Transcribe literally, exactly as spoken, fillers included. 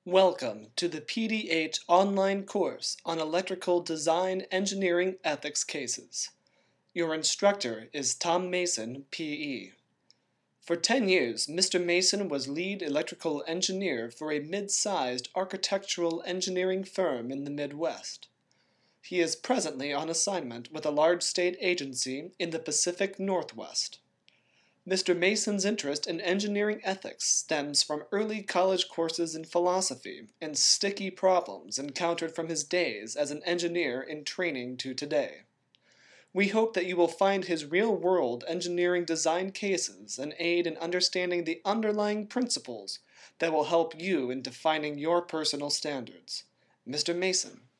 Welcome to the P D H online course on electrical design engineering ethics cases. Your instructor is Tom Mason, P E. For ten years, Mister Mason was lead electrical engineer for a mid-sized architectural engineering firm in the Midwest. He is presently on assignment with a large state agency in the Pacific Northwest. Mister Mason's interest in engineering ethics stems from early college courses in philosophy and sticky problems encountered from his days as an engineer in training to today. We hope that you will find his real-world engineering design cases an aid in understanding the underlying principles that will help you in defining your personal standards. Mister Mason.